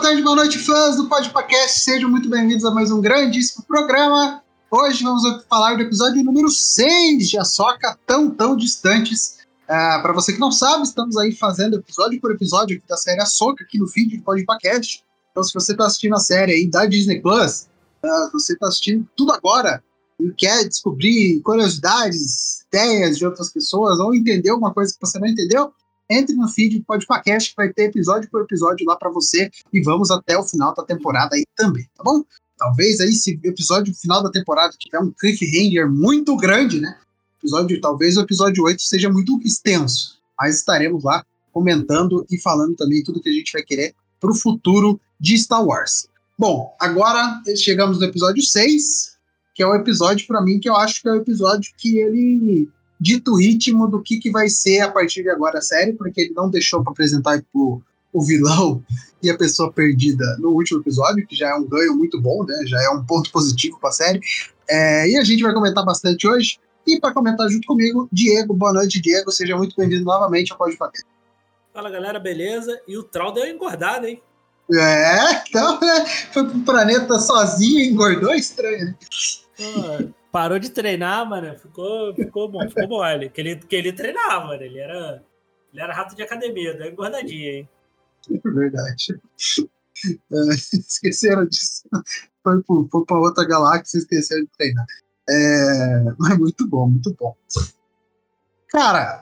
tarde, boa noite, fãs do Podpacast. Sejam muito bem-vindos a mais um grandíssimo programa. Hoje vamos falar do episódio número 6 de Ahsoka, tão distantes. Para você que não sabe, estamos aí fazendo episódio por episódio da série Ahsoka aqui no feed do Podpacast. Então, se você está assistindo a série aí da Disney Plus, você está assistindo tudo agora e quer descobrir curiosidades, ideias de outras pessoas ou entender alguma coisa que você não entendeu, entre no feed do Podpacast, que vai ter episódio por episódio lá pra você, e vamos até o final da temporada aí também, tá bom? Talvez aí, se o episódio final da temporada tiver um cliffhanger muito grande, né? Talvez o episódio 8 seja muito extenso, mas estaremos lá comentando e falando também tudo que a gente vai querer pro futuro de Star Wars. Bom, agora chegamos no episódio 6, que é o episódio, pra mim, que eu acho que é o episódio que ele dita o ritmo do que vai ser a partir de agora a série, porque ele não deixou para apresentar o vilão e a pessoa perdida no último episódio, que já é um ganho muito bom, né? Já é um ponto positivo para a série. E a gente vai comentar bastante hoje. E para comentar junto comigo, Diego. Boa noite, Diego. Seja muito bem-vindo novamente ao Podpacast. Fala, galera, beleza? E o Troll deu uma engordada, hein? Então, né? Foi pro planeta sozinho e engordou, estranho, né? Parou de treinar, mano. Ficou bom. Que ele treinava, mano. Ele era rato de academia, deu uma engordadinha, hein? É verdade. Esqueceram disso. Foi pra outra galáxia e esqueceram de treinar. Mas muito bom. Cara,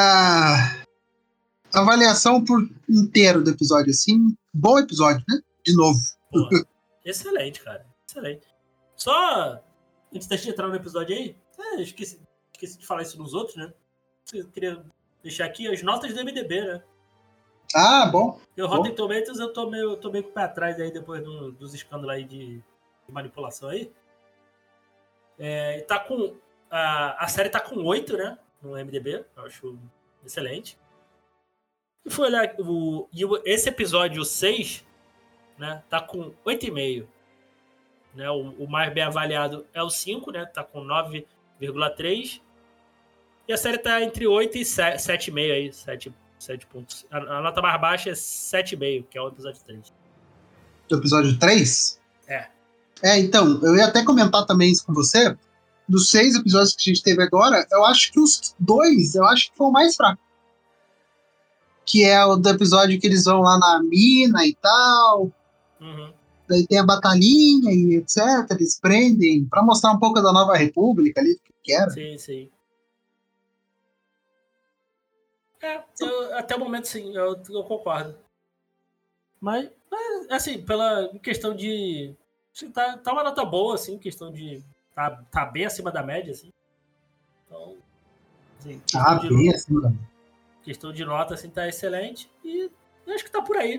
avaliação por inteiro do episódio, assim, bom episódio, né? De novo. Porra, excelente, cara. Excelente. Só, antes da gente entrar no episódio aí, esqueci de falar isso nos outros, né? Eu queria deixar aqui as notas do MDB, né? Ah, bom. E o Rotten Tomatoes eu tô meio com o pé atrás aí depois dos escândalos aí de manipulação aí. Tá com, a série tá com 8, né? No MDB, eu acho excelente. E foi olhar esse episódio 6, né? Tá com 8,5. Né, o mais bem avaliado é o 5, né? Tá com 9,3. E a série tá entre 8 e 7,5 aí. 7 pontos. A nota mais baixa é 7,5, que é o episódio 3. Do episódio 3? É. Então, eu ia até comentar também isso com você. Dos 6 episódios que a gente teve agora, eu acho que os 2, eu acho que foi o mais fraco. Que é o do episódio que eles vão lá na mina e tal. Uhum. Daí tem a batalhinha e etc. Eles prendem pra mostrar um pouco da Nova República ali, que era. Sim. Até o momento, sim, eu concordo. Mas, assim, pela questão de... Assim, tá uma nota boa, assim, questão de... Tá bem acima da média, assim. Então, assim, Bem acima da média. Questão de nota, assim, tá excelente. E acho que tá por aí.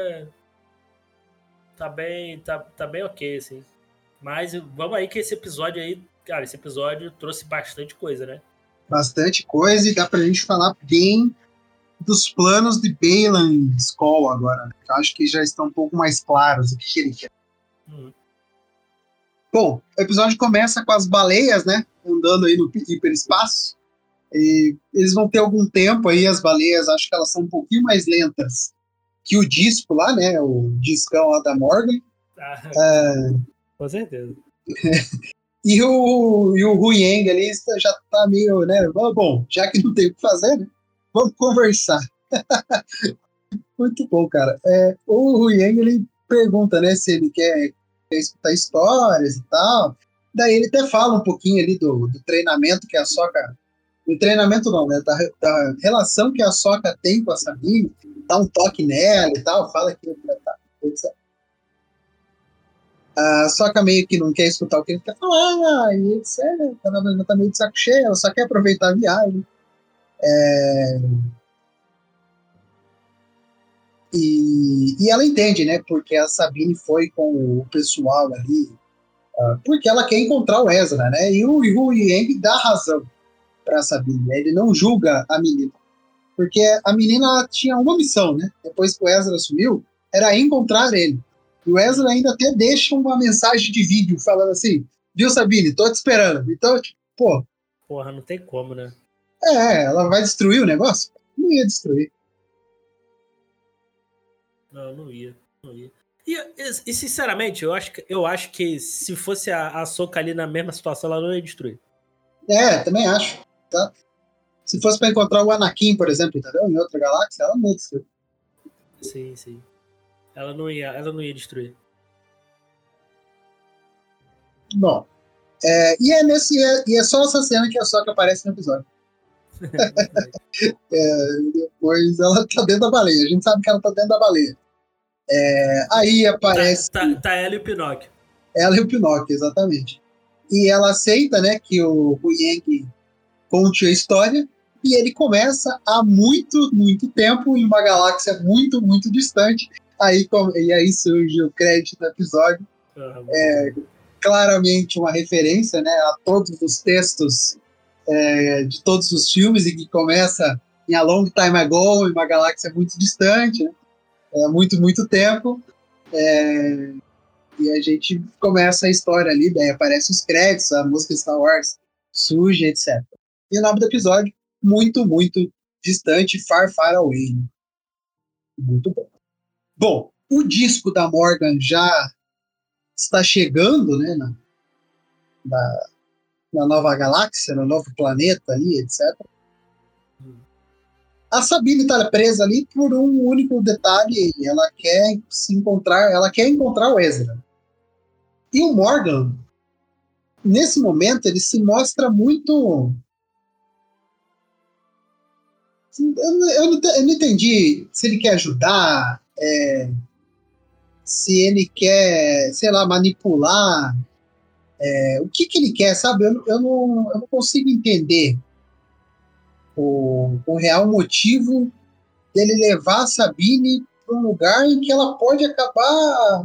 Tá bem ok, assim. Mas vamos aí que esse episódio aí... Cara, esse episódio trouxe bastante coisa, né? Bastante coisa, e dá pra gente falar bem dos planos de Baylan Skoll agora, né? Eu acho que já estão um pouco mais claros o que ele quer. Bom, o episódio começa com as baleias, né? Andando aí no hiperespaço. E eles vão ter algum tempo aí, as baleias, acho que elas são um pouquinho mais lentas que o disco lá, né? O discão lá da Morgan. Com certeza. E o Huyang ali já tá meio, né? Bom, já que não tem o que fazer, né? Vamos conversar. Muito bom, cara. O Huyang, ele pergunta, né, se ele quer escutar histórias e tal. Daí ele até fala um pouquinho ali do treinamento que a Ahsoka... Do treinamento não, né? Da relação que a Ahsoka tem com a Sabine. Dá um toque nela e tal. Fala que... A Ahsoka meio que não quer escutar o que ele quer falar, e etc. Ela tá meio de saco cheio, ela só quer aproveitar a viagem. E ela entende, né? Porque a Sabine foi com o pessoal ali, porque ela quer encontrar o Ezra, né? E o Yang dá razão pra Sabine, né? Ele não julga a menina. Porque a menina tinha uma missão, né? Depois que o Ezra sumiu, era encontrar ele. E o Ezra ainda até deixa uma mensagem de vídeo falando assim: viu, Sabine, tô te esperando. Então, tipo, Porra, não tem como, né? Ela vai destruir o negócio? Não ia destruir. Não ia. E sinceramente, eu acho que se fosse a Ahsoka ali na mesma situação, ela não ia destruir. Também acho. Tá? Se fosse pra encontrar o Anakin, por exemplo, entendeu? Em outra galáxia, ela não ia destruir. Sim, sim. Ela não ia destruir. Bom, e é só essa cena que a Ahsoka aparece no episódio. Depois ela tá dentro da baleia. A gente sabe que ela tá dentro da baleia. Aí aparece Tá ela e o Pinóquio. ela e o Pinóquio, exatamente. E ela aceita, né, que o Yang conte a história, e ele começa há muito, muito tempo, em uma galáxia muito, muito distante. E aí surge o crédito do episódio. Claramente uma referência, né, a todos os textos de todos os filmes, e que começa em A Long Time Ago, em uma galáxia muito distante, né, muito, muito tempo. E a gente começa a história ali, daí aparecem os créditos, a música Star Wars surge, etc. E o nome do episódio, muito, muito distante, Far, Far Away. Muito bom. Bom, o disco da Morgan já está chegando, né, na nova galáxia, no novo planeta ali, etc. A Sabine está presa ali por um único detalhe, ela quer encontrar o Ezra. E o Morgan, nesse momento, ele se mostra muito... Eu não entendi se ele quer ajudar, se ele quer, sei lá, manipular, o que ele quer, sabe? Eu não consigo entender o real motivo dele levar a Sabine para um lugar em que ela pode acabar...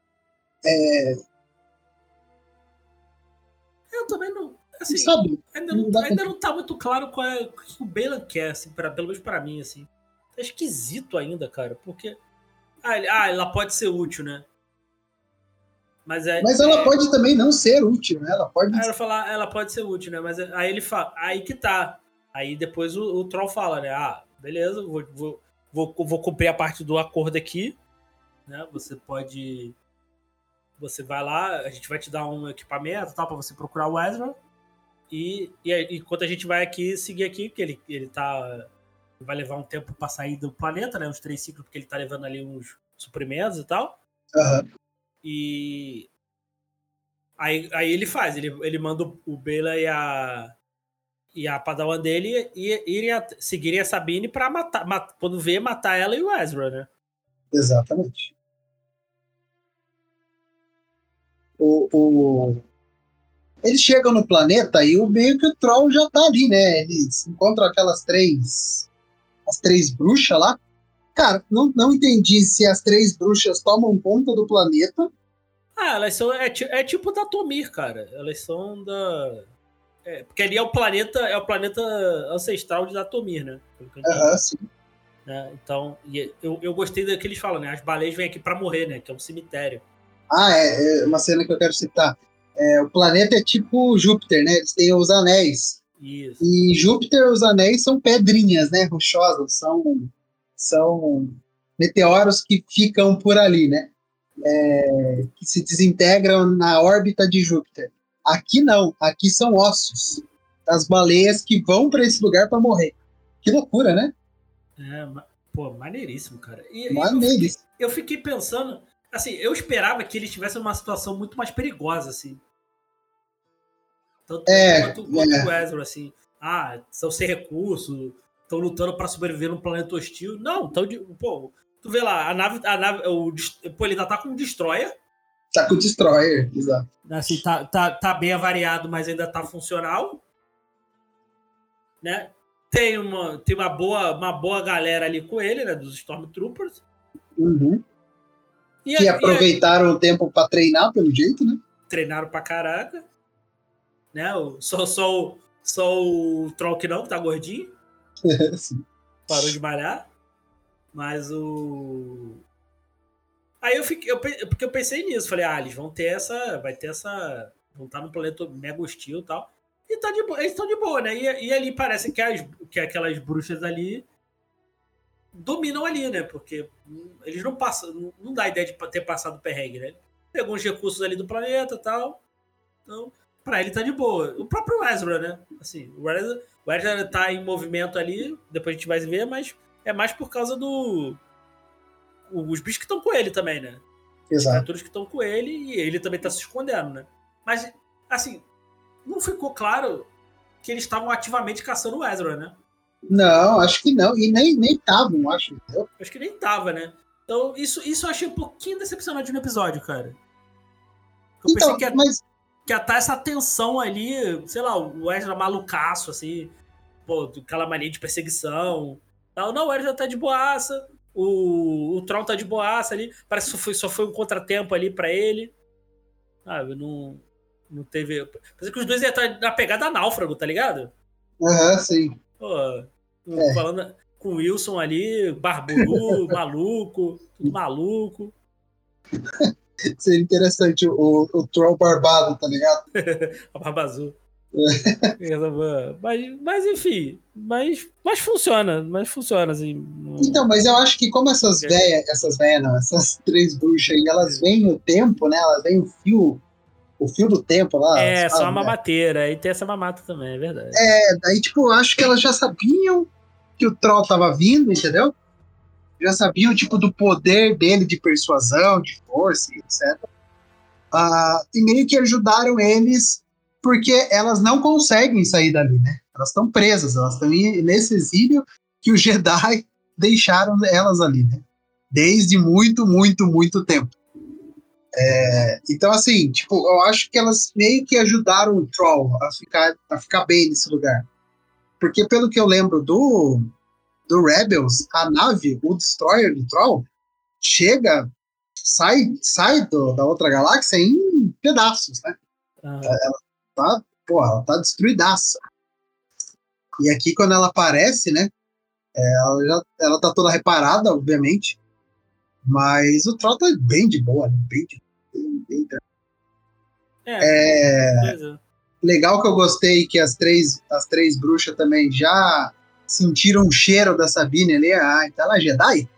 Eu também não. Assim, sabe? Ainda não tá muito claro o que o Baylan quer, assim, pelo menos pra mim, assim. Tá esquisito ainda, cara, porque. Ela pode ser útil, né? Mas ela pode também não ser útil, né? Ela pode... Aí ela pode ser útil, né? Mas aí ele fala. Aí que tá. Aí depois o Troll fala, né? Beleza, vou cumprir a parte do acordo aqui. Né? Você pode. Você vai lá, a gente vai te dar um equipamento tal, pra você procurar o Ezra. E enquanto a gente vai aqui, seguir aqui, porque ele vai levar um tempo pra sair do planeta, né? Uns 3 ciclos, porque ele tá levando ali uns suprimentos e tal. Uhum. E aí ele faz, ele manda o Bela e a Padawan dele seguirem a Sabine pra quando vê, matar ela e o Ezra, né? Exatamente. Eles chegam no planeta e meio que o Troll já tá ali, né? Eles encontram as três bruxas lá. Cara, não entendi se as 3 bruxas tomam conta do planeta. Elas são. É tipo da Tomir, cara. Elas são da. Porque ali é o planeta ancestral de Datomir, né? Sim. Né? Então, eu gostei do que eles falam, né? As baleias vêm aqui pra morrer, né? Que é um cemitério. É uma cena que eu quero citar. O planeta é tipo Júpiter, né? Eles têm os anéis. Isso. E Júpiter, os anéis são pedrinhas, né? Rochosas. São meteoros que ficam por ali, né? Que se desintegram na órbita de Júpiter. Aqui não. Aqui são ossos. As baleias que vão para esse lugar para morrer. Que loucura, né? Maneiríssimo, cara. Maneiríssimo. Eu fiquei pensando, assim, eu esperava que eles tivessem uma situação muito mais perigosa, assim. Tanto quanto o Ezra, assim. São sem recursos, estão lutando para sobreviver num planeta hostil. Não, tu vê lá, ele ainda tá com um destroyer. Tá com o destroyer, exato. Assim, tá bem avariado, mas ainda tá funcional. Né? Tem uma boa galera ali com ele, né? Dos Stormtroopers. Uhum. Que aproveitaram o tempo para treinar, pelo jeito, né? Treinaram pra caraca. Né? Só o Troll que não, que tá gordinho. Parou de malhar. Mas o... Aí porque eu pensei nisso. Falei, eles vão ter essa... Vão estar num planeta mega hostil e tal. E tá de boa, eles estão de boa, né? E ali parece que aquelas bruxas ali dominam ali, né? Porque eles não passam, não dá a ideia de ter passado perrengue, né? Pegou uns recursos ali do planeta e tal. Então, pra ele tá de boa. O próprio Ezra, né? Assim, o Ezra tá em movimento ali, depois a gente vai ver, mas é mais por causa os bichos que estão com ele também, né? As Exato. criaturas que estão com ele e ele também tá se escondendo, né? Mas, assim, não ficou claro que eles estavam ativamente caçando o Ezra, né? Não, acho que não. E nem estavam, acho. Entendeu? Acho que nem tava, né? Então, isso eu achei um pouquinho decepcionante no episódio, cara. Eu pensei Então, mas que ia estar essa tensão ali, sei lá, o Ezra malucaço, assim, pô, aquela mania de perseguição. Tal. Não, o Ezra tá de boaça, o Tron tá de boaça ali. Parece que só foi um contratempo ali pra ele. Sabe, não teve. Parece que os dois iam estar na pegada náufrago, tá ligado? sim. Pô, falando com o Wilson ali, barburu, maluco, tudo maluco. Seria interessante o Troll barbado, tá ligado? A barba azul. Mas enfim, mas funciona, assim. Então, mas eu acho que como essas velhas não, essas três bruxas aí, elas veem o tempo, né? Elas veem o fio do tempo lá. Só uma mamateira, aí tem essa mamata também, é verdade. Daí, tipo, eu acho que elas já sabiam que o Troll tava vindo, entendeu? Já sabiam, tipo, do poder dele de persuasão, de força, etc. E meio que ajudaram eles, porque elas não conseguem sair dali, né? Elas estão presas, elas estão nesse exílio que os Jedi deixaram elas ali, né? Desde muito, muito, muito tempo. Então, assim, tipo, eu acho que elas meio que ajudaram o Troll a ficar bem nesse lugar. Porque, pelo que eu lembro do Rebels, a nave, o Destroyer do Troll, sai da outra galáxia em pedaços, né? Ela tá destruidaça. E aqui, quando ela aparece, né? Ela tá toda reparada, obviamente. Mas o Troll tá bem de boa, né? Bem. Legal que eu gostei que as três bruxas também já sentiram o cheiro da Sabine ali. Então ela é Jedi?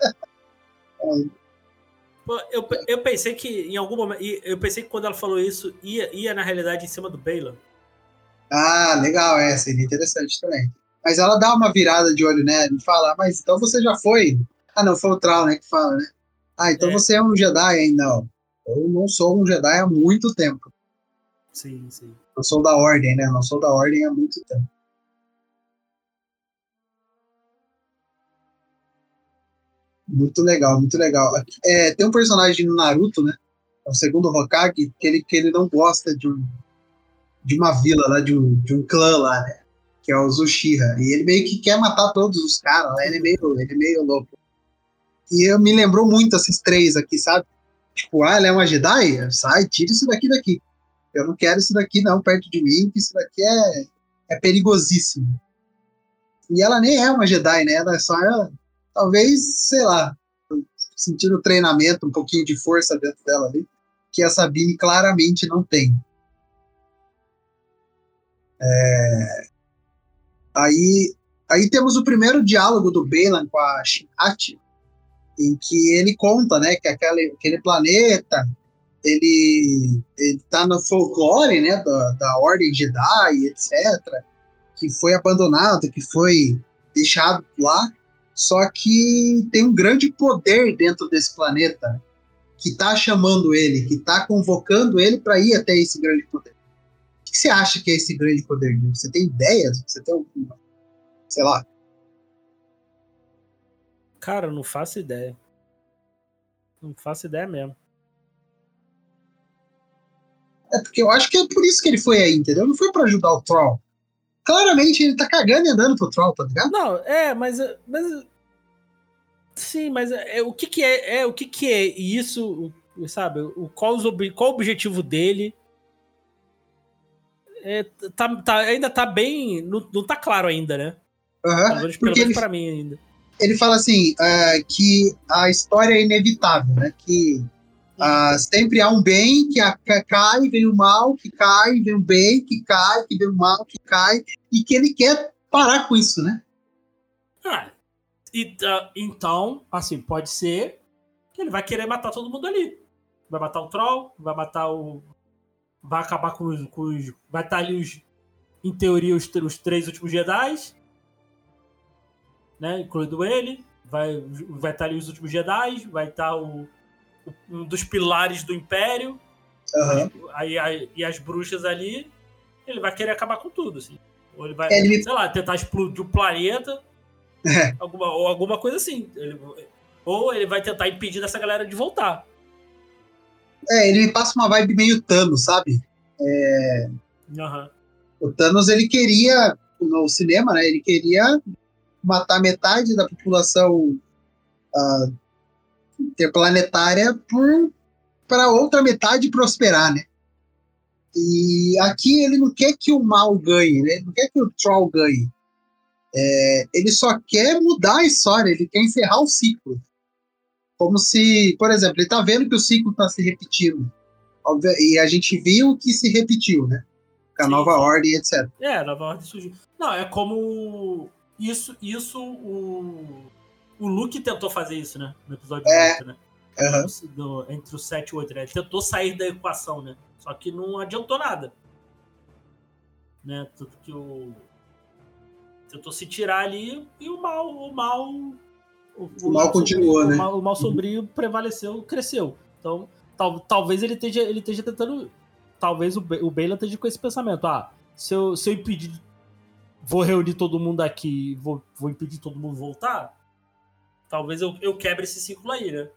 Pô, eu pensei que em algum momento. Eu pensei que quando ela falou isso, ia na realidade em cima do Baylan. Legal, seria interessante também. Mas ela dá uma virada de olho nela e fala, mas então você já foi. Não, foi o Troll, né, que fala, né? Então você é um Jedi ainda. Não, eu não sou um Jedi há muito tempo. Sim. Eu sou da Ordem, né? Não sou da Ordem há muito tempo. Muito legal, muito legal. Tem um personagem no Naruto, né? É o segundo Hokage, que ele não gosta de uma vila lá, de um clã lá, né? Que é o Zushira. E ele meio que quer matar todos os caras lá, ele é meio louco. E eu me lembrou muito esses três aqui, sabe? Tipo, ela é uma Jedi? Sai, tira isso daqui. Eu não quero isso daqui não perto de mim, que isso daqui é perigosíssimo. E ela nem é uma Jedi, né? Ela é só, talvez, sei lá, sentindo o treinamento, um pouquinho de força dentro dela ali, que a Sabine claramente não tem. Aí temos o primeiro diálogo do Baylan com a Shin-Hati, em que ele conta, né, que aquele planeta ele tá no folclore, né, da Ordem Jedi, etc., que foi abandonado, que foi deixado lá, só que tem um grande poder dentro desse planeta que está chamando ele, que está convocando ele para ir até esse grande poder. O que você acha que é esse grande poder? Você tem ideias? Você tem alguma, sei lá? Cara, eu não faço ideia. Não faço ideia mesmo. Porque eu acho que é por isso que ele foi aí, entendeu? Não foi para ajudar o Troll. Claramente ele tá cagando e andando pro Troll, tá ligado? Não, mas sim, mas o que é isso, sabe? Qual o objetivo dele? Ainda tá bem, não tá claro ainda, né? Pelo menos pra mim ainda. Ele fala assim, que a história é inevitável, né? Que sempre há um bem que cai, vem o mal, que cai, vem o bem, que cai, que vem o mal, que cai, e que ele quer parar com isso, né? Então, assim, pode ser que ele vai querer matar todo mundo ali. Vai matar o Troll, vai matar o... Vai acabar com os... Vai estar ali, em teoria, os 3 últimos Jedi, né? Incluindo ele. Vai estar ali os últimos Jedi, vai estar um dos pilares do Império. E as bruxas ali, ele vai querer acabar com tudo, assim. Ou ele vai, sei lá, tentar explodir o planeta, alguma coisa assim. Ou ele vai tentar impedir dessa galera de voltar. Ele me passa uma vibe meio Thanos, sabe? O Thanos, ele queria, no cinema, né? Ele queria matar metade da população interplanetária para outra metade prosperar, né? E aqui ele não quer que o mal ganhe, né? Ele não quer que o Troll ganhe. Ele só quer mudar a história, ele quer encerrar o ciclo. Como se, por exemplo, ele tá vendo que o ciclo está se repetindo. E a gente viu que se repetiu, né? Com a nova ordem, etc. A nova ordem surgiu. Não, é como... Isso o Luke tentou fazer isso, né? No episódio 8, né? Entre o 7 e o 8, né? Ele tentou sair da equação, né? Só que não adiantou nada. Né? Tanto que tentou se tirar ali e o mal continuou, né? O mal sombrio prevaleceu, cresceu. Então, talvez ele esteja tentando... Talvez o Baylan esteja com esse pensamento. Se eu impedir... Vou reunir todo mundo aqui, vou impedir todo mundo voltar, talvez eu quebre esse ciclo aí, né?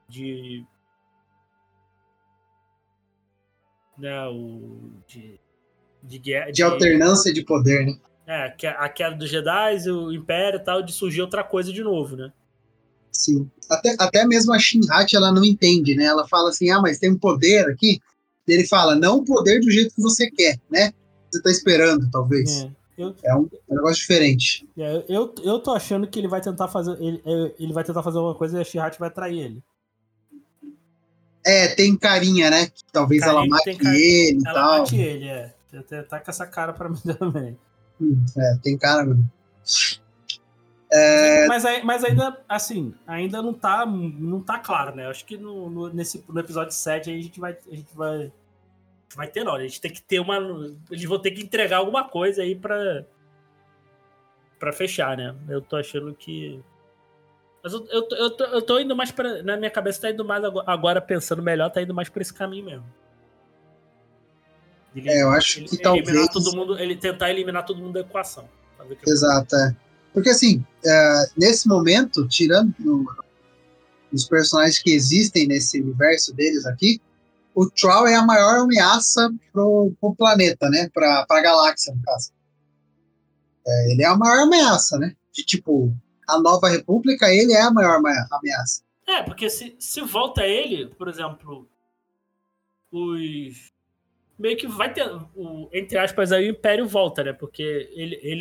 De alternância de poder, né? A queda dos Jedi, o Império e tal, de surgir outra coisa de novo, né? Sim. Até mesmo a Shin-Hati, ela não entende, né? Ela fala assim, mas tem um poder aqui. E ele fala, não o poder do jeito que você quer, né? Você tá esperando, talvez. É um negócio diferente. Eu tô achando que ele vai tentar fazer... Ele vai tentar fazer alguma coisa e a Shin-Hati vai trair ele. Tem carinha, né? Que talvez ela mate ele e tal. Ela mate ele, Tá com essa cara pra mim também. Tem cara mesmo. Mas ainda, assim, ainda não tá claro, né? Acho que no episódio 7 aí a gente vai ter, não. A gente tem que ter eles vão ter que entregar alguma coisa aí pra fechar, né? Eu tô achando que... Mas eu tô indo mais pra... Na minha cabeça tá indo mais agora, pensando melhor, tá indo mais pra esse caminho mesmo. Eu acho que talvez... Ele tentar eliminar todo mundo da equação. Exato, Porque assim, nesse momento, tirando os personagens que existem nesse universo deles aqui, o Troll é a maior ameaça pro planeta, né? Pra galáxia, no caso. Ele é a maior ameaça, né? A Nova República, ele é a maior ameaça. Porque se volta ele, por exemplo, meio que vai ter, entre aspas, aí o Império volta, né? Porque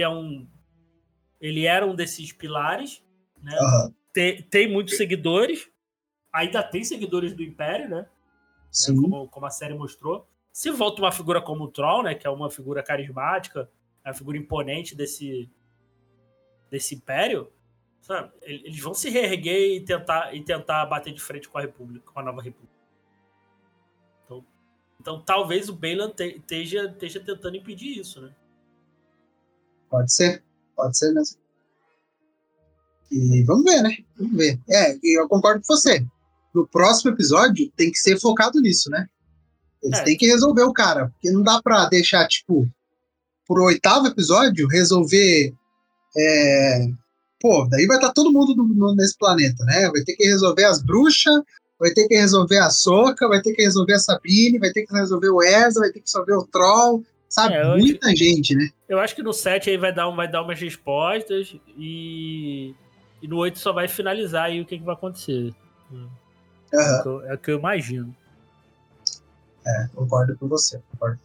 ele era um desses pilares, né? Tem muitos seguidores, ainda tem seguidores do Império, né? Como a série mostrou. Se volta uma figura como o Troll, né? Que é uma figura carismática, uma figura imponente desse Império, sabe? Eles vão se reerguer e tentar bater de frente com a República, com a Nova República. Então talvez o Baylan esteja tentando impedir isso, né? Pode ser mesmo. E vamos ver, né? Vamos ver. E eu concordo com você. No próximo episódio tem que ser focado nisso, né? Eles têm que resolver o cara, porque não dá pra deixar, pro 8º episódio, resolver... daí vai estar todo mundo nesse planeta, né? Vai ter que resolver as bruxas, vai ter que resolver a Ahsoka, vai ter que resolver a Sabine, vai ter que resolver o Ezra, vai ter que resolver o Troll, sabe? Muita gente, né? Eu acho que no 7 aí vai dar umas respostas e no 8 só vai finalizar aí o que vai acontecer. É o que eu imagino. Concordo com você.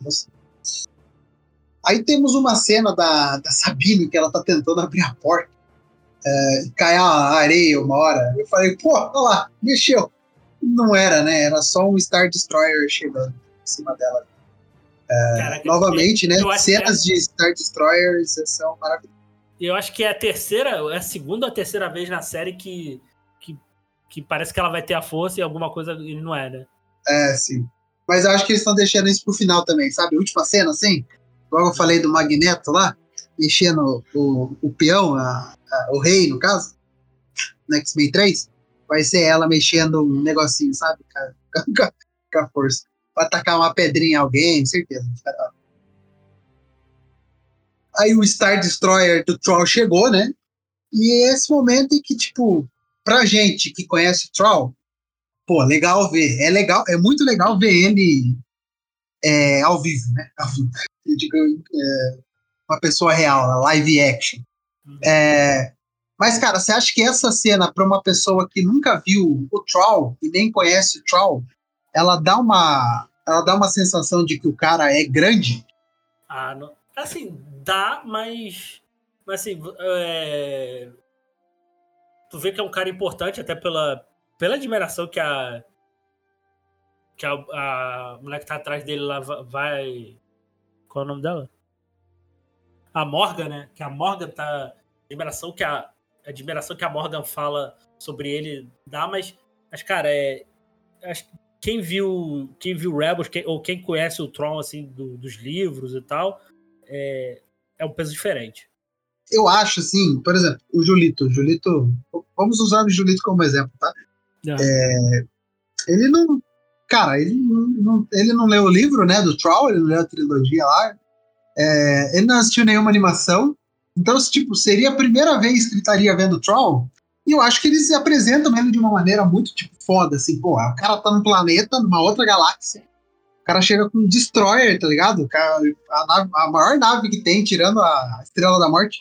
Aí temos uma cena da Sabine que ela tá tentando abrir a porta e cai a areia uma hora. Eu falei, olha lá, mexeu. Não era, né? Era só um Star Destroyer chegando em cima dela. Caraca, novamente, né? Cenas de Star Destroyers são maravilhosas. eu acho que é a segunda ou a terceira vez na série que parece que ela vai ter a força e alguma coisa ele não é, né? Sim. Mas eu acho que eles estão deixando isso pro final também, sabe? A última cena, assim, logo eu falei do Magneto lá, mexendo o peão, o rei, no caso, no X-Men 3, vai ser ela mexendo um negocinho, sabe? Com a força. Vai atacar uma pedrinha em alguém, certeza. Aí o Star Destroyer do Troll chegou, né? E é esse momento em que, tipo, pra gente que conhece o Troll, pô, legal ver. É muito legal ver ele ao vivo, né? Ao vivo. Eu digo, uma pessoa real, live action. Mas, cara, você acha que essa cena, pra uma pessoa que nunca viu o Troll e nem conhece o Troll, ela dá uma sensação de que o cara é grande? Ah, não. Assim, dá, mas assim, tu vê que é um cara importante até pela admiração que a mulher que tá atrás dele lá vai... Qual é o nome dela? A Morgan, né? Que a Morgan tá... A admiração que a Morgan fala sobre ele dá, mas cara, acho que quem viu Rebels, ou quem conhece o Tron, assim, dos livros e tal, é um peso diferente. Eu acho, assim, por exemplo, o Julito, vamos usar o Julito como exemplo, tá? Ele não, cara, ele não leu o livro, né, do Troll, ele não leu a trilogia lá, ele não assistiu nenhuma animação, então, tipo, seria a primeira vez que ele estaria vendo o Troll, e eu acho que eles apresentam ele de uma maneira muito, tipo, foda, assim, pô, o cara tá num planeta, numa outra galáxia, o cara chega com um Destroyer, tá ligado? A maior nave que tem, tirando a Estrela da Morte.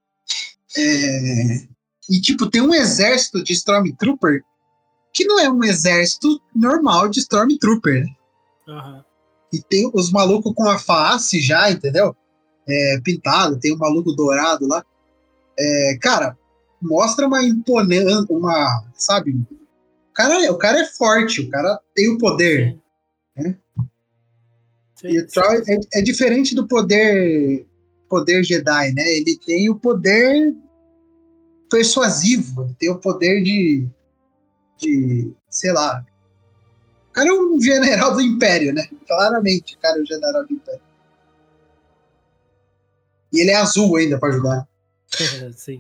E, tipo, tem um exército de Stormtrooper que não é um exército normal de Stormtrooper, né? Uhum. E tem os malucos com a face já, entendeu? Pintado, tem um maluco dourado lá. Cara, mostra uma imponência, sabe? O cara é forte, o cara tem o poder. Sim. Né? Sim, e o Troy é diferente do poder Jedi, né? Ele tem o poder persuasivo, ele tem o poder de sei lá. O cara é um general do Império, né? Claramente, o cara é um general do Império. E ele é azul ainda pra ajudar. Sim.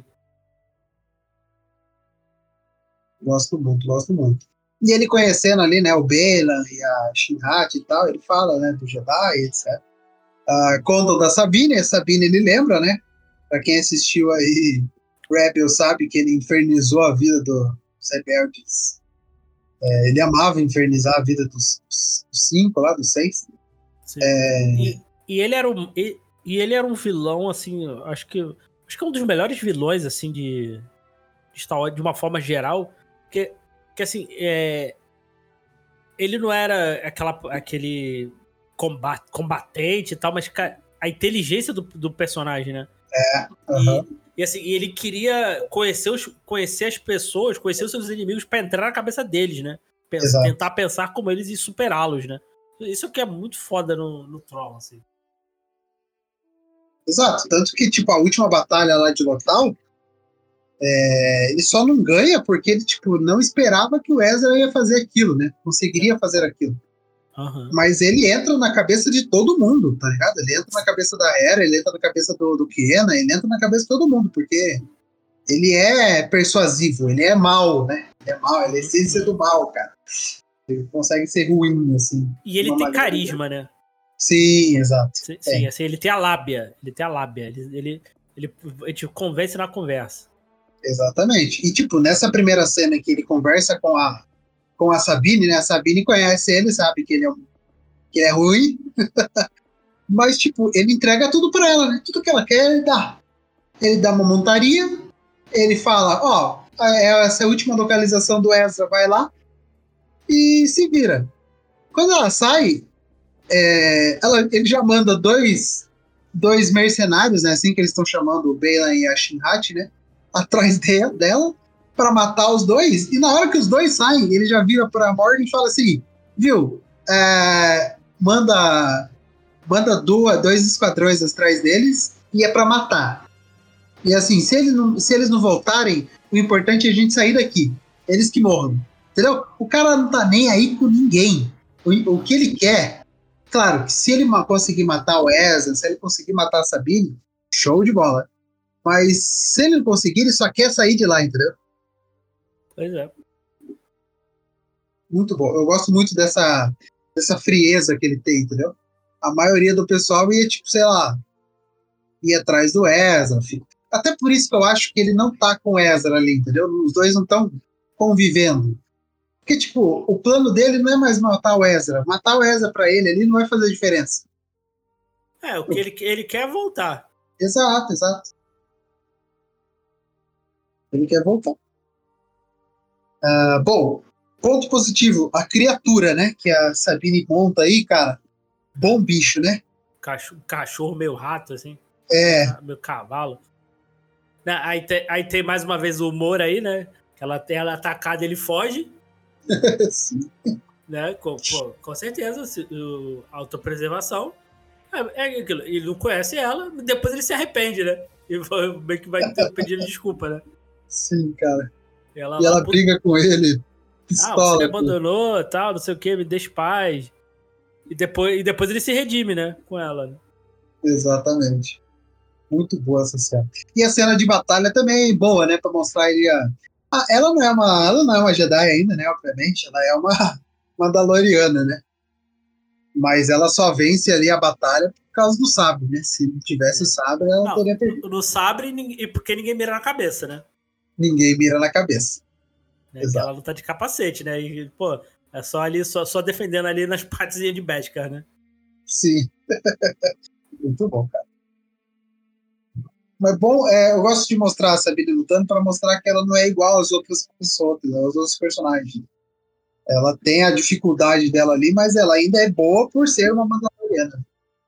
Gosto muito. E ele conhecendo ali, né, o Bela e a Shinhat e tal, ele fala, né, do Jedi, etc. Contam da Sabine, a Sabine ele lembra, né? Pra quem assistiu aí Rebel sabe que ele infernizou a vida dos rebeldes. Ele amava infernizar a vida dos 5 lá, dos 6. E ele era um vilão, assim, acho que é um dos melhores vilões, assim, de Star Wars, de uma forma geral, que assim, ele não era aquele combatente e tal, mas a inteligência do personagem, né? E assim, ele queria conhecer as pessoas, conhecer os seus inimigos pra entrar na cabeça deles, né? Tentar pensar como eles e superá-los, né? Isso que é muito foda no Tron, assim. Exato, tanto que, tipo, a última batalha lá de Lothal, ele só não ganha porque ele, tipo, não esperava que o Ezra ia fazer aquilo, né? Conseguiria fazer aquilo. Uhum. Mas ele entra na cabeça de todo mundo, tá ligado? Ele entra na cabeça da Hera, ele entra na cabeça do Kiena, ele entra na cabeça de todo mundo, porque ele é persuasivo, ele é mal, né? Ele é mal, ele é essência do mal, cara. Ele consegue ser ruim, assim. E ele tem carisma, né? Sim, exato. Sim, assim, ele tem a lábia. Ele te convence na conversa. Exatamente. E, tipo, nessa primeira cena que ele conversa com a Sabine, né? A Sabine conhece ele, sabe que ele é ruim. Mas, tipo, ele entrega tudo pra ela, né? Tudo que ela quer, ele dá. Ele dá uma montaria, ele fala, essa é a última localização do Ezra, vai lá e se vira. Quando ela sai, ele já manda dois mercenários, né? Assim que eles estão chamando o Baylan e a Shinhat, né? Atrás dela para matar os dois. E na hora que os dois saem, ele já vira pra Morgan e fala assim, viu, manda dois esquadrões atrás deles e é para matar. E assim, se eles não voltarem, o importante é a gente sair daqui. Eles que morram. Entendeu? O cara não tá nem aí com ninguém. O que ele quer, claro, que se ele conseguir matar o Ezra, se ele conseguir matar a Sabine, show de bola. Mas se ele não conseguir, ele só quer sair de lá, entendeu? Pois é. Muito bom. Eu gosto muito dessa frieza que ele tem, entendeu? A maioria do pessoal ia, tipo, sei lá, ia atrás do Ezra. Até por isso que eu acho que ele não tá com o Ezra ali, entendeu? Os dois não estão convivendo. Porque, tipo, o plano dele não é mais matar o Ezra. Matar o Ezra pra ele ali não vai fazer diferença. O que ele quer é voltar. Exato. Ele quer voltar. Bom, ponto positivo, a criatura, né? Que a Sabine monta aí, cara. Bom bicho, né? Cachorro meio rato, assim. Meu cavalo. Aí tem mais uma vez o humor aí, né? Ela é atacada, ele foge. Sim. Né? Com certeza, autopreservação. É aquilo. Ele não conhece ela, depois ele se arrepende, né? E meio que vai pedir desculpa, né? Sim, cara. E ela briga com ele. Pistola. Você me abandonou, tal, não sei o que, me deixa paz. E depois ele se redime, né? Com ela. Né? Exatamente. Muito boa essa cena. E a cena de batalha também é boa, né? Pra mostrar ele ela não é uma Jedi ainda, né? Obviamente. Ela é uma Mandaloriana, né? Mas ela só vence ali a batalha por causa do sabre, né? Se não tivesse o sabre, ela teria perdido. No sabre, e porque ninguém mira na cabeça, né? Ninguém mira na cabeça. Né? Porque ela luta de capacete, né? E, pô, é só ali, só defendendo ali nas partezinhas de Beskar, né? Sim. Muito bom, cara. Mas bom, eu gosto de mostrar a Sabine lutando para mostrar que ela não é igual às outras pessoas, aos outros personagens. Ela tem a dificuldade dela ali, mas ela ainda é boa por ser uma Mandaloriana.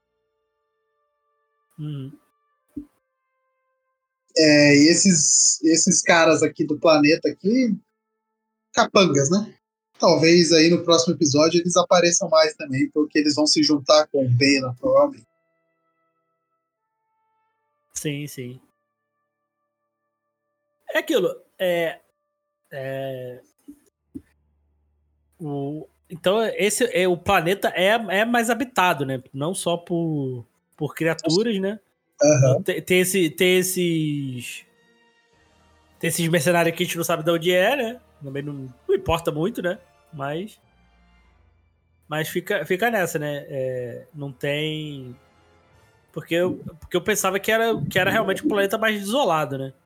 E esses caras aqui do planeta aqui, capangas, né? Talvez aí no próximo episódio eles apareçam mais também, porque eles vão se juntar com o Bela, provavelmente. Sim. É aquilo. Então, o planeta é mais habitado, né? Não só por criaturas, né? Uhum. Então, tem esses mercenários que a gente não sabe de onde é, né? Também não importa muito, né? Mas fica nessa, né? Não tem... Porque eu pensava que era realmente um planeta mais isolado, né?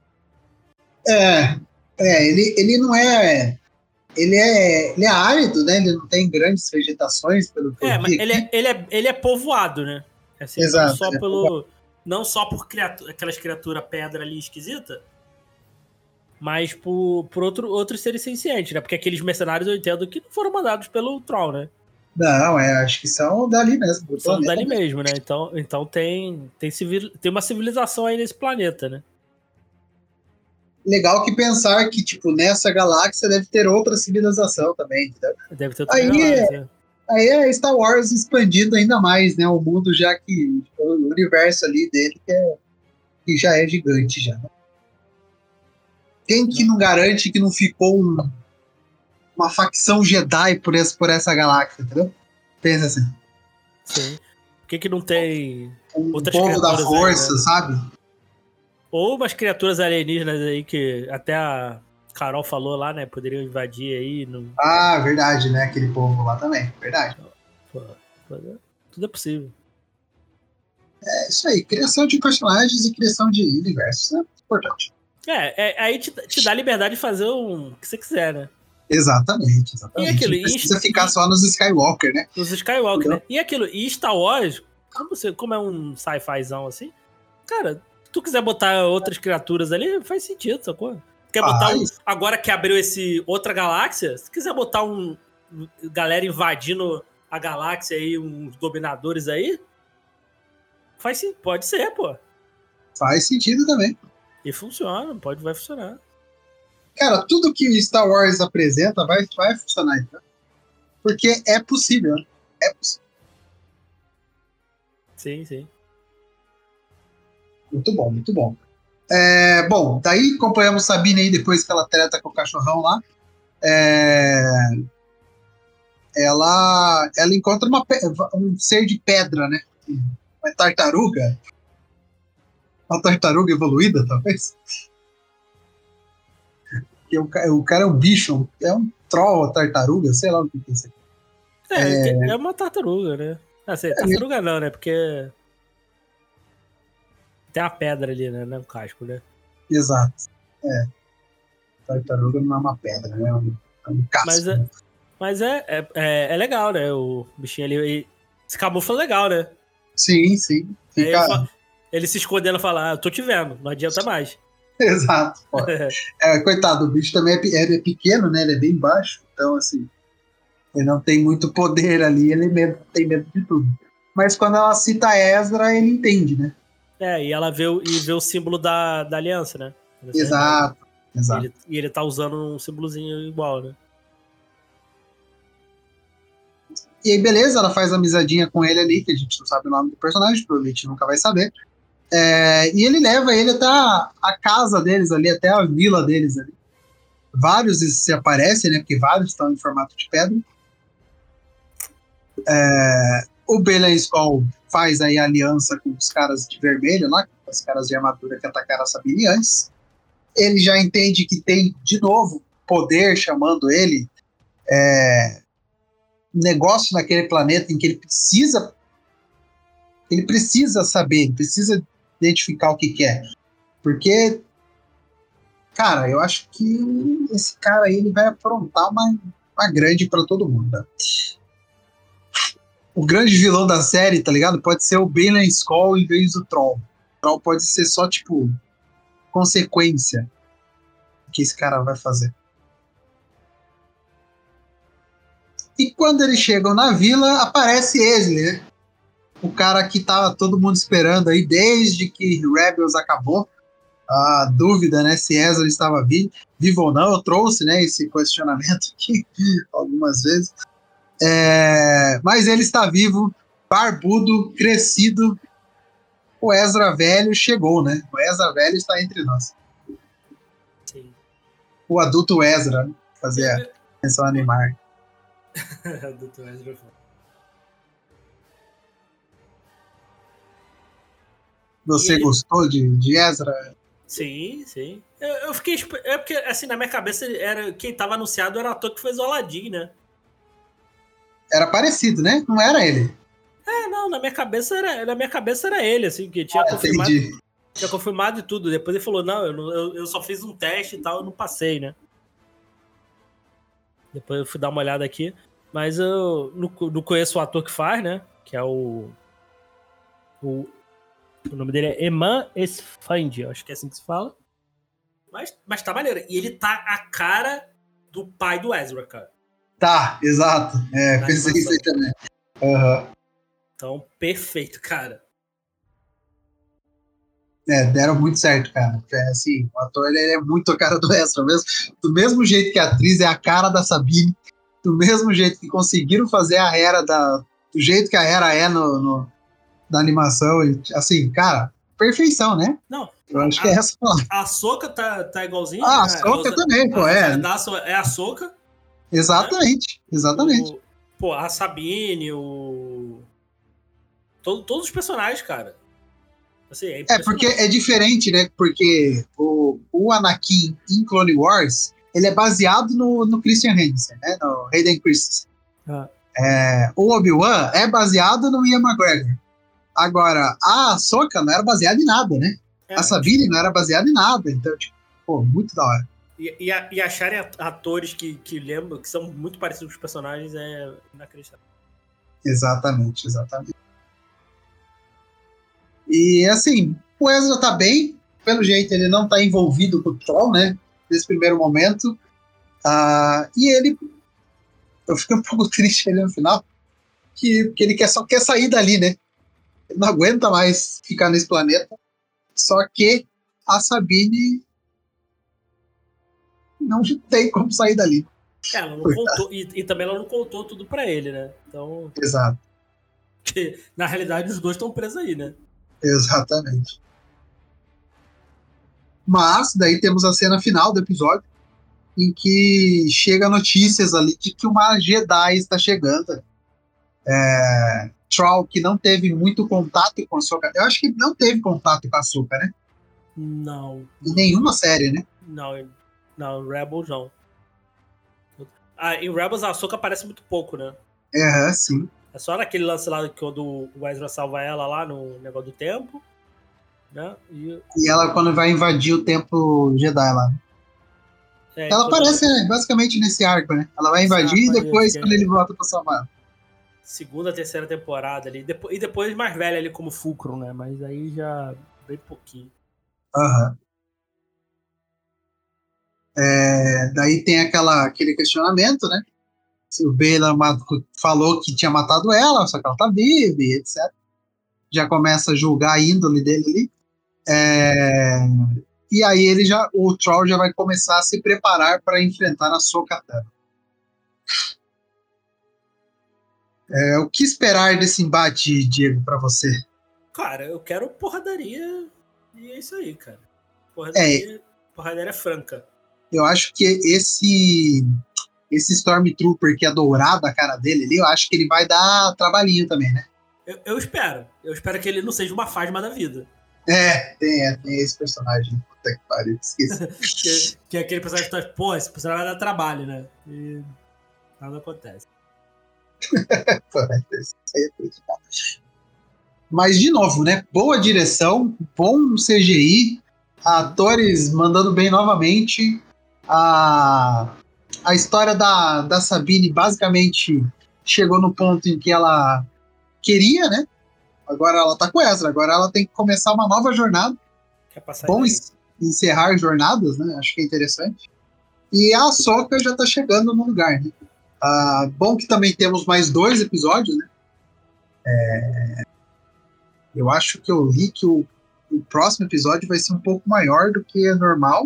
Ele não é... Ele é árido, né? Ele não tem grandes vegetações, pelo que eu Mas vi aqui. ele é povoado, né? Assim, Exato. Não só por aquelas criaturas pedra ali esquisita, mas por outros seres sencientes, né? Porque aqueles mercenários eu entendo que não foram mandados pelo Troll, né? Não, acho que são dali mesmo. São dali mesmo, né? Então tem uma civilização aí nesse planeta, né? Legal que pensar que, tipo, nessa galáxia deve ter outra civilização também, entendeu? Deve ter outra galáxia. Aí é Star Wars expandindo ainda mais, né? O mundo, já que o universo ali dele que já é gigante já. Quem que não garante que não ficou uma facção Jedi por essa galáxia, entendeu? Pensa assim. Sim. Por que não tem outras povo da força, aí, né? sabe? Ou umas criaturas alienígenas aí que até a Carol falou lá, né? Poderiam invadir aí. Verdade, né? Aquele povo lá também. Verdade. Tudo é possível. É isso aí. Criação de personagens e criação de universos, né? Importante. Aí te dá liberdade de fazer o que você quiser, né? Exatamente. E aquilo, não precisa ficar só nos Skywalker, né? Nos Skywalker, né? E aquilo, e Star Wars, como é um sci-fizão assim, cara, se tu quiser botar outras criaturas ali, faz sentido, sacou? Quer botar agora que abriu outra galáxia, se quiser botar galera invadindo a galáxia aí, uns dominadores aí, pode ser, pô. Faz sentido também. E funciona, vai funcionar. Cara, tudo que Star Wars apresenta vai funcionar, então. Porque é possível, né? É possível. Sim. Muito bom, muito bom. Bom, daí acompanhamos Sabine aí depois que ela treta com o cachorrão lá. Ela encontra um ser de pedra, né? Uma tartaruga. Uma tartaruga evoluída, talvez. Porque o cara é um bicho, é um troll, a tartaruga, sei lá o que é isso aqui. É uma tartaruga, né? Assim, tartaruga não, né? Porque tem uma pedra ali, né? No casco, né? Exato. Tartaruga não é uma pedra, né? É um casco. Mas é legal, né? O bichinho ali. Esse camufla legal, né? Sim, sim. Fica... Ele se escondendo e fala, eu tô te vendo, não adianta mais. Exato. Coitado, o bicho também é pequeno, né? Ele é bem baixo, então assim, ele não tem muito poder ali, ele tem medo de tudo. Mas quando ela cita Ezra, ele entende, né? E ela vê o símbolo da aliança, né? Exato. E ele tá usando um símbolozinho igual, né? E aí, beleza, ela faz amizadinha com ele ali, que a gente não sabe o nome do personagem, provavelmente nunca vai saber. E ele leva ele até a casa deles ali, até a vila deles ali. Vários se aparecem, né? Porque vários estão em formato de pedra. O Belen Skull faz aí aliança com os caras de vermelho lá, com os caras de armadura que atacaram a Sabine antes. Ele já entende que tem, de novo, poder chamando ele. Negócio naquele planeta em que ele precisa saber, ele precisa identificar o que é. Porque, cara, eu acho que esse cara aí ele vai aprontar uma grande pra todo mundo. Né? O grande vilão da série, tá ligado? Pode ser o Belen Skull em vez do Troll. O Troll pode ser só, tipo, consequência do que esse cara vai fazer. E quando eles chegam na vila, aparece Ezli, né? O cara que tava todo mundo esperando aí desde que Rebels acabou. A dúvida, né, se Ezra estava vivo ou não. Eu trouxe, né, esse questionamento aqui algumas vezes. Mas ele está vivo, barbudo, crescido. O Ezra velho chegou, né? O Ezra velho está entre nós. Sim. O adulto Ezra, né? Fazer a menção animar. Adulto Ezra. Você gostou de Ezra? Sim, sim. Eu fiquei... porque, assim, na minha cabeça, quem tava anunciado era o ator que fez o Aladdin, né? Era parecido, né? Não era ele. Não, na minha cabeça era ele, assim, que tinha confirmado. Entendi. Tinha confirmado e tudo. Depois ele falou, não, eu só fiz um teste e tal, eu não passei, né? Depois eu fui dar uma olhada aqui. Mas eu não conheço o ator que faz, né? Que é o nome dele é Eman Esfandi, acho que é assim que se fala. Mas tá maneiro. E ele tá a cara do pai do Ezra, cara. Tá, exato. Pensei isso aí também. Uhum. Então, perfeito, cara. Deram muito certo, cara. Assim, o ator ele é muito a cara do Ezra mesmo. Do mesmo jeito que a atriz é a cara da Sabine, do mesmo jeito que conseguiram fazer a Hera do jeito que a Hera é na animação. E, assim, cara, perfeição, né? Não. Eu acho que é essa palavra. A Ahsoka tá igualzinho. A Ahsoka também, pô. A é a Ahsoka. Exatamente, né? Exatamente. A Sabine, todos os personagens, cara. Assim, porque é diferente, né? Porque o Anakin em Clone Wars, ele é baseado no Christian Hansen, né? No Hayden Christensen. O Obi-Wan é baseado no Ian McGregor. Agora, a Ahsoka não era baseada em nada, né? A Sabine não era baseada em nada. Então, tipo, muito da hora. E acharem atores que lembram, que são muito parecidos com os personagens, é inacreditável. Exatamente. E, assim, o Ezra tá bem. Pelo jeito, ele não tá envolvido com o Troll, né? Nesse primeiro momento. E ele... Eu fiquei um pouco triste ali no final. Que ele só quer sair dali, né? Ele não aguenta mais ficar nesse planeta. Só que a Sabine não tem como sair dali. Ela não contou, e também ela não contou tudo pra ele, né? Então... Exato. Que, na realidade, os dois estão presos aí, né? Exatamente. Mas daí temos a cena final do episódio, em que chega notícias ali de que uma Jedi está chegando. Troll, que não teve muito contato com a Ahsoka. Eu acho que não teve contato com a Ahsoka, né? Não. Em nenhuma série, né? Não, Rebels não. Em Rebels a Ahsoka aparece muito pouco, né? Sim. É só naquele lance lá quando o Ezra salva ela lá no negócio do tempo, né? E ela, quando vai invadir o templo Jedi lá. Ela aparece basicamente nesse arco, né? Ela vai invadir e depois quando ele volta pra salvar. Segunda, terceira temporada ali. E depois mais velha ali como Fulcrum, né? Mas aí já bem pouquinho. Daí tem aquele questionamento, né? Se o Baylan falou que tinha matado ela, só que ela tá viva, e etc. Já começa a julgar a índole dele ali. E aí o Troll já vai começar a se preparar para enfrentar a Ahsoka Tano. O que esperar desse embate, Diego, para você? Cara, eu quero porradaria e é isso aí, cara. Porradaria franca. Eu acho que esse Stormtrooper que é dourado a cara dele ali, eu acho que ele vai dar trabalhinho também, né? Eu espero. Eu espero que ele não seja uma Phasma da vida. Tem esse personagem. Puta que pariu, esqueci. que é aquele personagem que tu esse personagem vai dar trabalho, né? E nada acontece. Mas, de novo, né? Boa direção, bom CGI, atores mandando bem novamente. A história da Sabine basicamente chegou no ponto em que ela queria, né? Agora ela tá com o Ezra, agora ela tem que começar uma nova jornada. Bom encerrar jornadas, né? Acho que é interessante. E a Ahsoka já tá chegando no lugar, né? Bom que também temos mais 2 episódios, né? Eu acho que eu li que o próximo episódio vai ser um pouco maior do que é normal.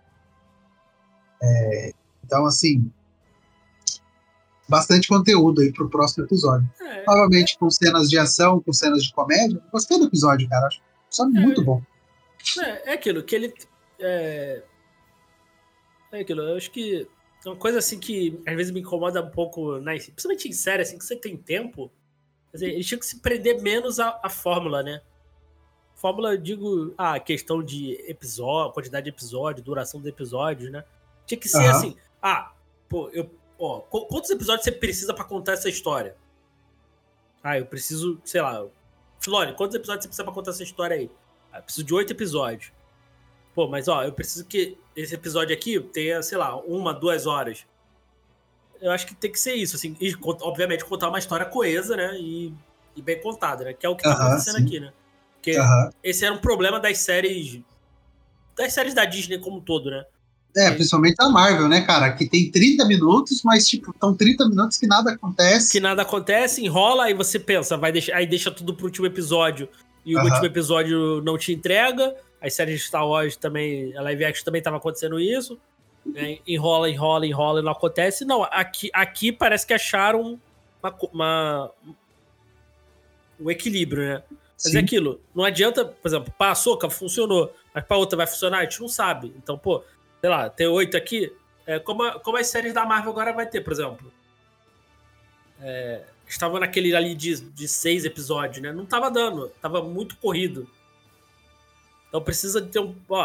Então, assim, bastante conteúdo aí pro próximo episódio. Novamente com cenas de ação, com cenas de comédia. Gostei do episódio, cara. Acho muito bom. É aquilo, que ele... É aquilo, eu acho que é uma coisa assim que às vezes me incomoda um pouco, principalmente em série, assim, que você tem tempo. Quer dizer, eles tinham que se prender menos à fórmula, né? Fórmula, eu digo, a questão de episódio, quantidade de episódio, duração dos episódios, né? Tinha que ser assim, quantos episódios você precisa pra contar essa história? Eu preciso, sei lá, Filoni, quantos episódios você precisa pra contar essa história aí? Eu preciso de 8 episódios. Mas eu preciso que esse episódio aqui tenha, sei lá, 1, 2 horas. Eu acho que tem que ser isso, assim, e, obviamente contar uma história coesa, né, e bem contada, né, que é o que tá acontecendo aqui, né. Porque esse era um problema das séries da Disney como um todo, né. Principalmente a Marvel, né, cara, que tem 30 minutos, mas, tipo, estão 30 minutos que nada acontece. Que nada acontece, enrola, aí você pensa, aí deixa tudo pro último episódio, e o último episódio não te entrega. As séries de Star Wars também, a live action também tava acontecendo isso. Né? Enrola e não acontece. Não, aqui parece que acharam um equilíbrio, né? Mas é aquilo, não adianta, por exemplo, pra Ahsoka funcionou, mas pra outra vai funcionar? A gente não sabe. Então, sei lá, ter 8 aqui, como as séries da Marvel agora vai ter, por exemplo. Estava naquele ali de 6 episódios, né? Não tava dando, tava muito corrido. Então precisa de ter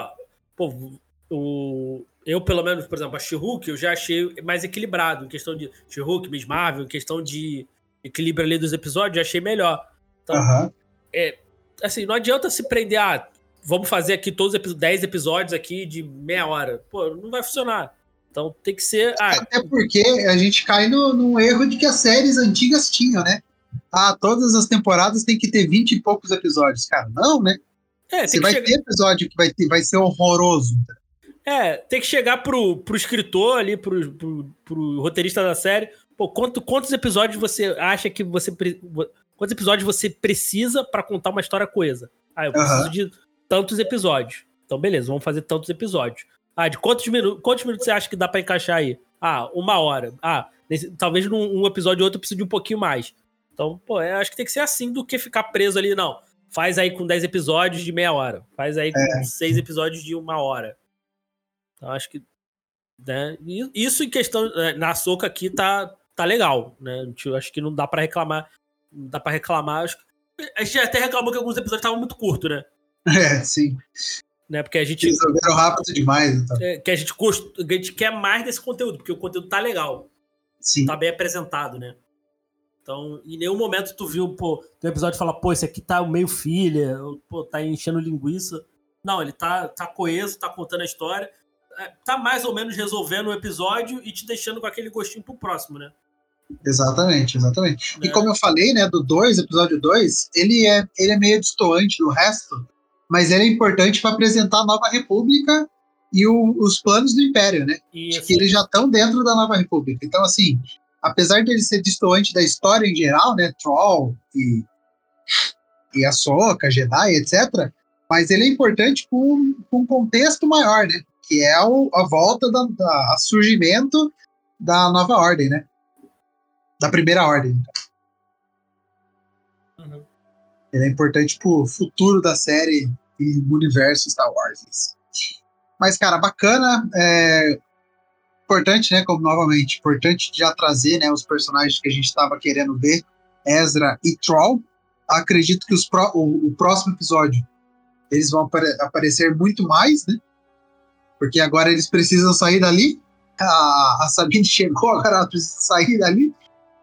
eu, pelo menos, por exemplo, a She-Hulk, eu já achei mais equilibrado. Em questão de She-Hulk, Miss Marvel, em questão de equilíbrio ali dos episódios, eu achei melhor. Então, assim, não adianta se prender, vamos fazer aqui todos os 10 episódios aqui de meia hora. Não vai funcionar. Então tem que ser... Até porque a gente cai num erro de que as séries antigas tinham, né? Todas as temporadas tem que ter 20 e poucos episódios. Cara, não, né? Você vai ter episódio que vai ser horroroso. Tem que chegar pro escritor ali, pro roteirista da série. Quantos episódios você acha que quantos episódios você precisa pra contar uma história coesa? Eu preciso de tantos episódios. Então, beleza, vamos fazer tantos episódios. De quantos minutos você acha que dá pra encaixar aí? 1 hora. Talvez num episódio ou outro eu preciso de um pouquinho mais. Então, eu acho que tem que ser assim do que ficar preso ali, não. faz aí com 10 episódios de meia hora. Faz aí com 6 episódios de 1 hora. Então, acho que... Né, isso em questão... Na Ahsoka aqui tá legal, né? Eu acho que não dá pra reclamar. Não dá pra reclamar. A gente até reclamou que alguns episódios estavam muito curtos, né? Sim. Né? Porque a gente... Resolveram rápido demais. Então. Que a gente quer mais desse conteúdo, porque o conteúdo tá legal. Sim. Tá bem apresentado, né? Então, em nenhum momento tu viu, pô, tem um episódio e fala, pô, esse aqui tá meio filha, pô, tá enchendo linguiça. Não, ele tá coeso, tá contando a história, tá mais ou menos resolvendo o episódio e te deixando com aquele gostinho pro próximo, né? Exatamente. E como eu falei, né, do episódio 2, ele é meio destoante do resto, mas ele é importante para apresentar a Nova República e os planos do Império, né? Isso. Que eles já estão dentro da Nova República. Então, assim, apesar de ele ser destoante da história em geral, né, Troll e Ahsoka, Jedi, etc., mas ele é importante com um contexto maior, né? Que é a volta a surgimento da Nova Ordem, né? Da Primeira Ordem. Uhum. Ele é importante pro futuro da série e do universo Star Wars. Mas, cara, bacana. Importante, né? Novamente, importante já trazer, né, os personagens que a gente estava querendo ver, Ezra e Troll. Acredito que o próximo episódio eles vão aparecer muito mais, né? Porque agora eles precisam sair dali. A Sabine chegou, agora ela precisa sair dali.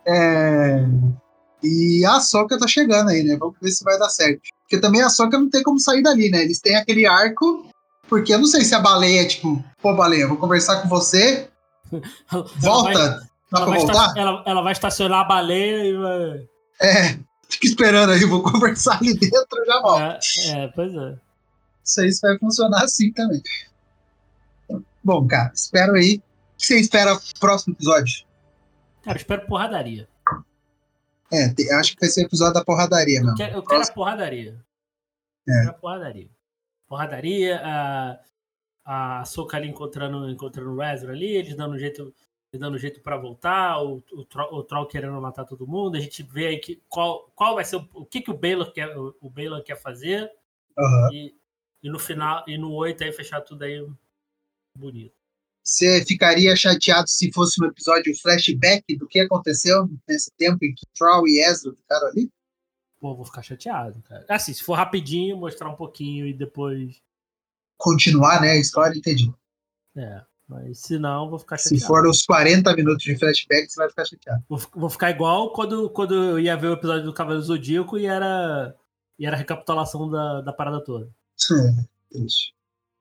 E a Ahsoka tá chegando aí, né? Vamos ver se vai dar certo. Porque também a Ahsoka não tem como sair dali, né? Eles têm aquele arco, porque eu não sei se a baleia, tipo, pô, baleia, vou conversar com você. Volta! Dá pra voltar? Ela vai estacionar a baleia e vai... Fica esperando aí, vou conversar ali dentro e já volto. Pois é. Isso aí vai funcionar assim também. Bom, cara, espero aí. O que você espera pro próximo episódio? Cara, eu espero porradaria. Acho que vai ser o episódio da porradaria, mesmo. Eu quero a porradaria. Quero a porradaria. Porradaria, a Ahsoka ali encontrando o Ezra ali, eles dando um jeito pra voltar, o Troll querendo matar todo mundo, a gente vê aí qual vai ser o que o Baylor quer fazer, e no final, e no 8 aí fechar tudo aí bonito. Você ficaria chateado se fosse um episódio flashback do que aconteceu nesse tempo em que Troll e Ezra ficaram ali? Pô, vou ficar chateado, cara. Assim, se for rapidinho, mostrar um pouquinho e depois... Continuar, né, a história, entendi. Mas se não, vou ficar chateado. Se for os 40 minutos de flashback, você vai ficar chateado. Vou ficar igual quando eu ia ver o episódio do Cavaleiro Zodíaco e era a recapitulação da parada toda. Triste.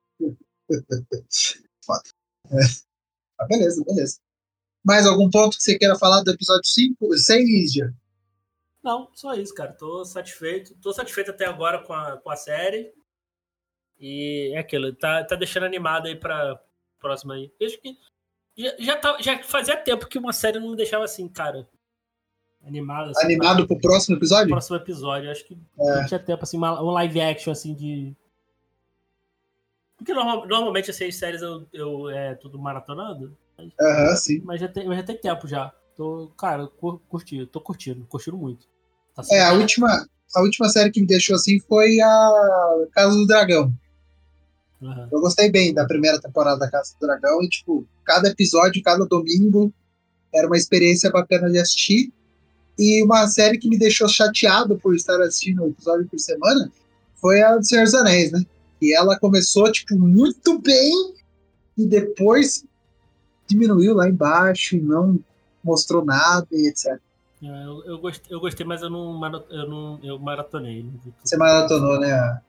Foda. Beleza. Mais algum ponto que você queira falar do episódio 5? 6, Gia? Não, só isso, cara. Tô satisfeito. Tô satisfeito até agora com a série. E é aquilo. Tá deixando animado aí pra próxima aí. Eu acho que já fazia tempo que uma série não me deixava assim, cara. Animado. Assim, animado pro próximo episódio? Próximo episódio. Acho que não tinha tempo, assim, um live action, assim, de... Porque normalmente, assim, as séries eu tudo maratonando. Sim. Mas já tem tempo já. Tô curtindo muito. Tá a última série que me deixou assim foi a Casa do Dragão. Uhum. Eu gostei bem da primeira temporada da Casa do Dragão e, tipo, cada episódio, cada domingo era uma experiência bacana de assistir. E uma série que me deixou chateado por estar assistindo um episódio por semana foi a do Senhor dos Anéis, né? E ela começou, tipo, muito bem e depois diminuiu lá embaixo e não mostrou nada e etc. Eu gostei, mas eu maratonei. Você maratonou, né?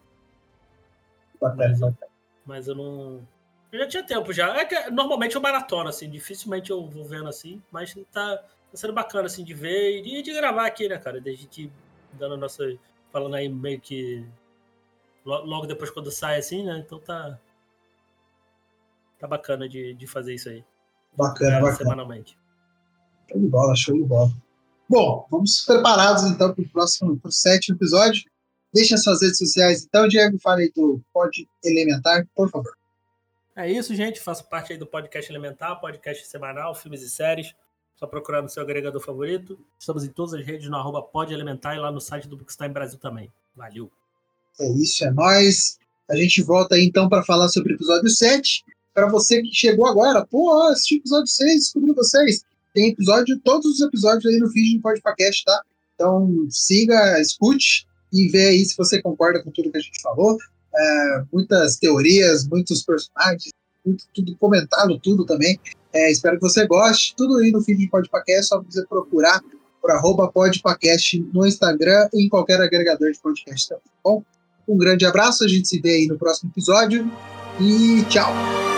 Bacana. Mas eu não... Eu já tinha tempo já. Normalmente eu maratono, assim. Dificilmente eu vou vendo assim. Mas tá sendo bacana, assim, de ver e de gravar aqui, né, cara? Da gente dando a nossa... Falando aí meio que... Logo depois quando sai, assim, né? Então tá bacana de fazer isso aí. Bacana. Semanalmente. Show de bola. Bom, vamos preparados então pro 7º episódio. Deixa suas redes sociais então, Diego. Fale aí do Pod Elementar, por favor. É isso, gente. Faço parte aí do Podcast Elementar, podcast semanal, filmes e séries. Só procurar no seu agregador favorito. Estamos em todas as redes no @podelementar e lá no site do Bookstime Brasil também. Valeu. É isso, é nóis. A gente volta aí então para falar sobre o episódio 7. Para você que chegou agora, pô, assisti o episódio 6, descobri vocês. Tem todos os episódios aí no feed do Podpacast, tá? Então siga, escute e vê aí se você concorda com tudo que a gente falou. Muitas teorias, muitos personagens, tudo comentado, tudo também. Espero que você goste. Tudo aí no feed do Podpacast, só você procurar por @podpacast no Instagram e em qualquer agregador de podcast também, tá bom? Um grande abraço, a gente se vê aí no próximo episódio e tchau!